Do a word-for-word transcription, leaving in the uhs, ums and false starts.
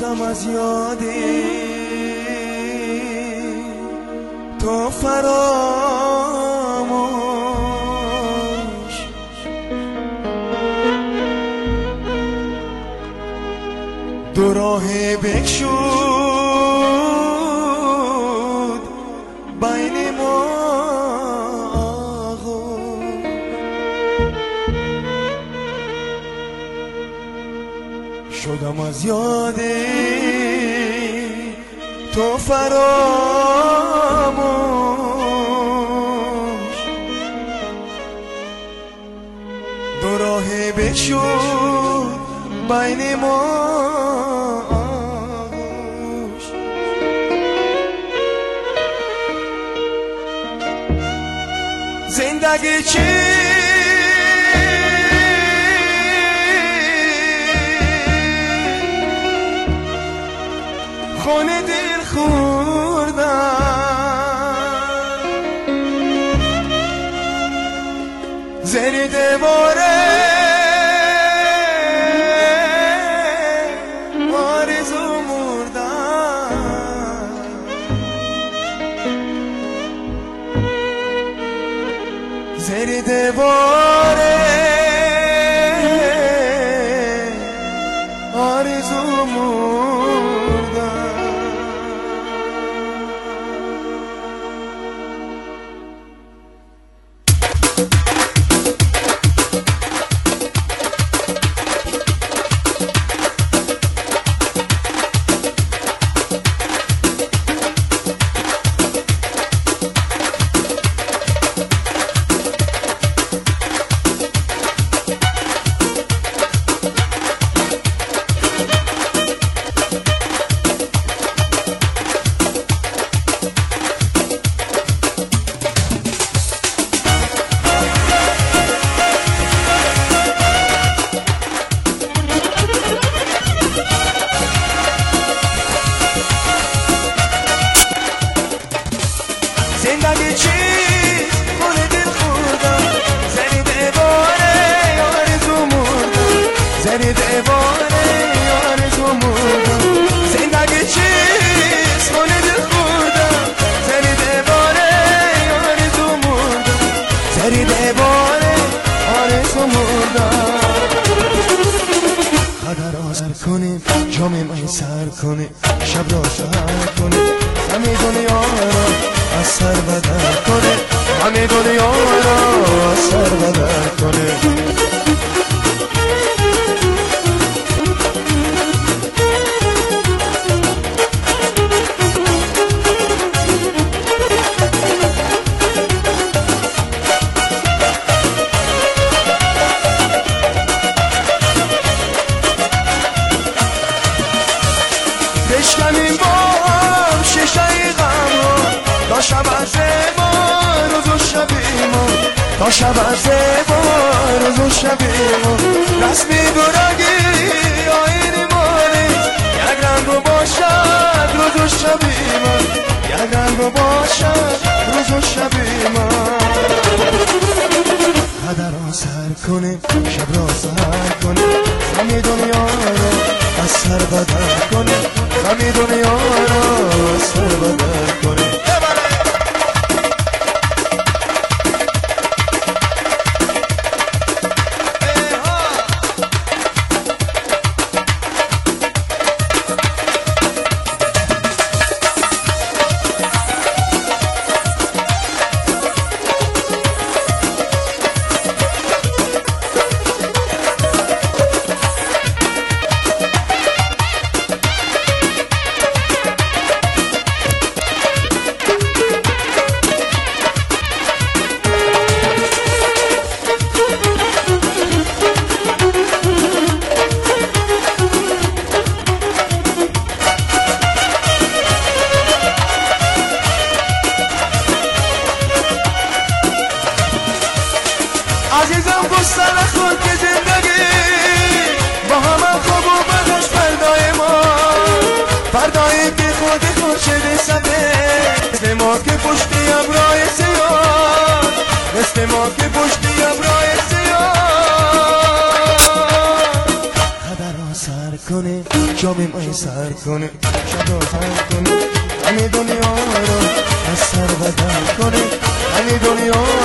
شدم از یادی تو فراموش، دو راه بگشود بین ما، شدم از یادی تو فراموش، دو راه بگشود بین ما. زندگی چی خونه دل خوردم، زیر دیواره آرزو مردم، زیر دیواره آرزو مردم. زندگی چی خونه دل خوردم، زیر دیواره آرزو مردم، زیر دیواره آرزو مردم. زندگی چیست خونه دل خوردم، زیر دیواره آرزو مردم، زیر دیواره آرزو مردم. قدر آزر کنیم جام من سر کنیم، شب را سهر کنیم، همه دنیا را از سر بدر کنه، همه دنیا را از سر بدر کنه. بشکنیم با هم شیشه غم رو، تا شب از زیبا روز و شبی ما، تا شب از زیبا روز و شبی ما. رسمی برگی آین مالی، یک رنگ رو باشد روز و شبی ما، یک رنگ رو باشد روز و شبی ما. قدر را سر کنیم شب را سهر کنیم، همه دنیا را از سر بدر کنیم، همه دنیا را از سر بدر کنیم. عزیزم گستر خود که زندگی با همه خوب و بدش فردای ما، فردایی که خود خورشید سفید، مثل ما که پشتی ابرای سیاه، مثل ما که پشتی ابرای سیاه. سر کنه جام مای سر کنه شب سر کنه همه دنیا رو از سر بدر کنه همه دنیا